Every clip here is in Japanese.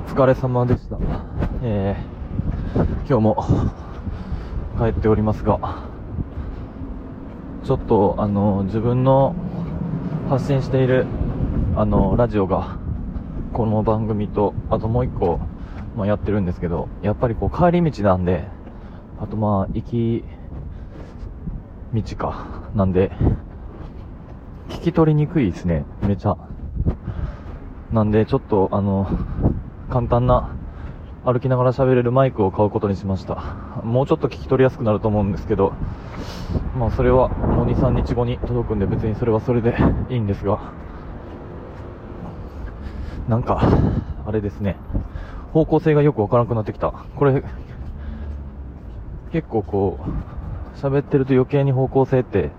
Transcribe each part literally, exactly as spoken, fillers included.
疲れ様でした。えー、今日も帰っておりますが、ちょっとあの自分の発信しているあのラジオがこの番組とあともう一個、まあ、やってるんですけど、やっぱりこう帰り道なんで、あとまあ行き道かなんで聞き取りにくいですね、めちゃ。なんでちょっとあの簡単な歩きながら喋れるマイクを買うことにしました。もうちょっと聞き取りやすくなると思うんですけど、まあそれはもう にさんにちごに届くんで別にそれはそれでいいんですが、なんかあれですね、方向性がよくわからなくなってきた。これ結構こう喋ってると余計に方向性って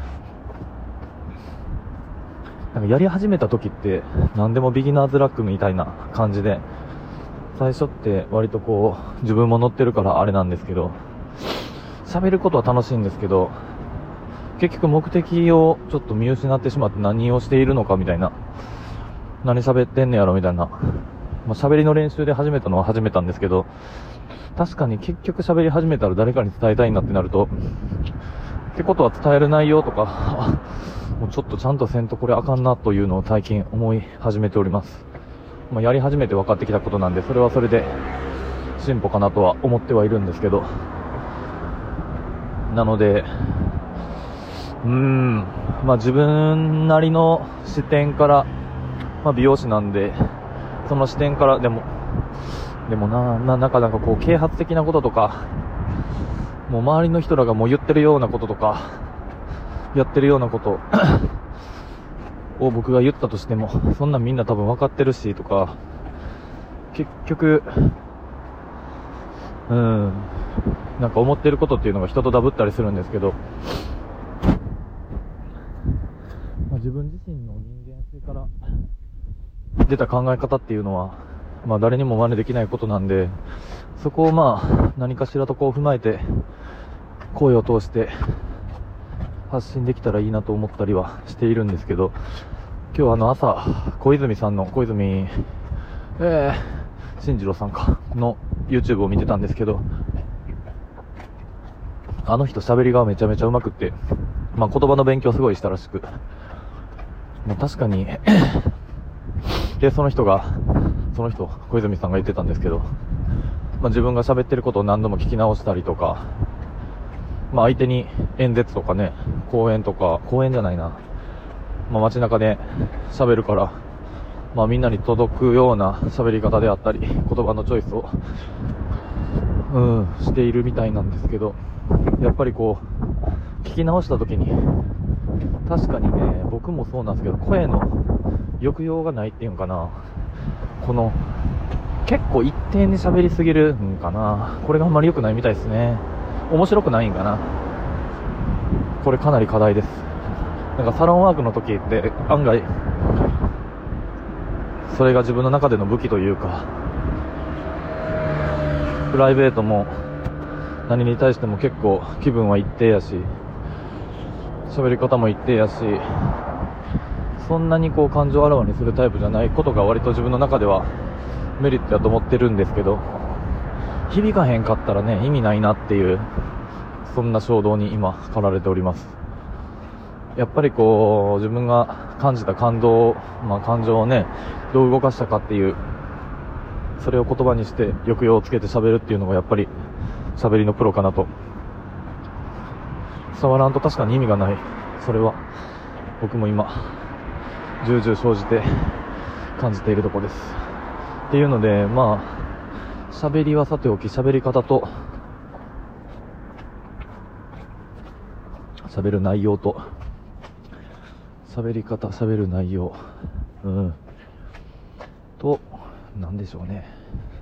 なんかやり始めた時って何でもビギナーズラックみたいな感じで、最初って割とこう自分も乗ってるからあれなんですけど、喋ることは楽しいんですけど、結局目的をちょっと見失ってしまって、何をしているのかみたいな、何喋ってんねやろみたいな、まあ、喋りの練習で始めたのは始めたんですけど、確かに結局喋り始めたら誰かに伝えたいなってなると、ってことは伝える内容とかもうちょっとちゃんとせんとこれあかんなというのを最近思い始めております。まあ、やり始めて分かってきたことなんで、それはそれで進歩かなとは思ってはいるんですけど、なのでうーんまあ自分なりの視点から、まあ、美容師なんでその視点からでもでもなななかなかこう啓発的なこととか、もう周りの人らがもう言ってるようなこととかやってるようなことを僕が言ったとしても、そんなんみんな多分分かってるしとか、結局うんなんか思ってることっていうのが人とダブったりするんですけど、まあ、自分自身の人間性から出た考え方っていうのは、まあ、誰にも真似できないことなんで、そこをまあ何かしらとこう踏まえて声を通して発信できたらいいなと思ったりはしているんですけど、今日あの朝小泉さんの小泉えー、進次郎さんかの YouTube を見てたんですけど、あの人喋りがめちゃめちゃ上手くって、まあ、言葉の勉強すごいしたらしく、もう確かにでその人がその人小泉さんが言ってたんですけど、まあ、自分が喋ってることを何度も聞き直したりとか、まあ、相手に演説とかね、講演とか講演じゃないな、まあ、街中で喋るから、まあ、みんなに届くような喋り方であったり言葉のチョイスをうんしているみたいなんですけど、やっぱりこう聞き直した時に確かにね、僕もそうなんですけど、声の抑揚がないっていうんかな、この結構一定に喋りすぎるんかな、これがあんまり良くないみたいですね。面白くないんかな、これかなり課題です。なんかサロンワークの時って案外それが自分の中での武器というか、プライベートも何に対しても結構気分は一定やし、喋り方も一定やし、そんなにこう感情をあらわにするタイプじゃないことが割と自分の中ではメリットだと思ってるんですけど、響かへんかったらね意味ないなっていう、そんな衝動に今駆られております。やっぱりこう自分が感じた感動、まあ、感情をねどう動かしたかっていう、それを言葉にして抑揚をつけて喋るっていうのがやっぱり喋りのプロかなと。伝わらんと確かに意味がない、それは僕も今重々生じて感じているところですっていうので、まあ喋りはさておき、喋り方と喋る内容と喋り方、喋る内容、うんとなんでしょうね、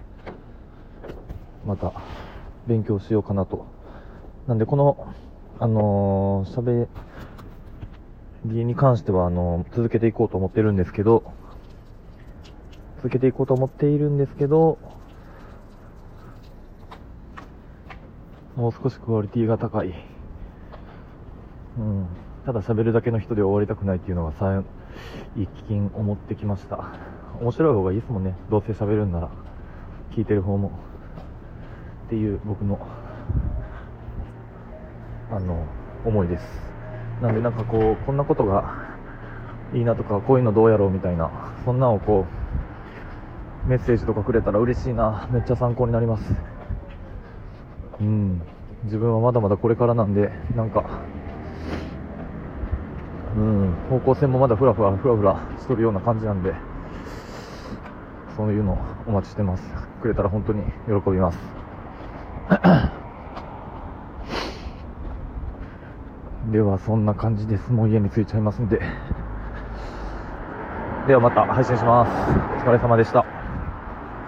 また勉強しようかなと。なんでこのあのー、喋りに関してはあのー、続けていこうと思ってるんですけど続けていこうと思っているんですけどもう少しクオリティが高い、うん、ただ喋るだけの人で終わりたくないっていうのが最近思ってきました。面白い方がいいですもんね、どうせ喋るんなら。 聞いてる方もっていう僕のあの思いです。なんでなんかこうこんなことがいいなとか、こういうのどうやろうみたいな、そんなのをこうメッセージとかくれたら嬉しいな。めっちゃ参考になります。うん、自分はまだまだこれからなんで、なんかうん方向性もまだふらふらふらふらしとるような感じなんで、そういうのお待ちしてます。くれたら本当に喜びます。ではそんな感じです。もう家に着いちゃいますんで、ではまた配信します。お疲れ様でした。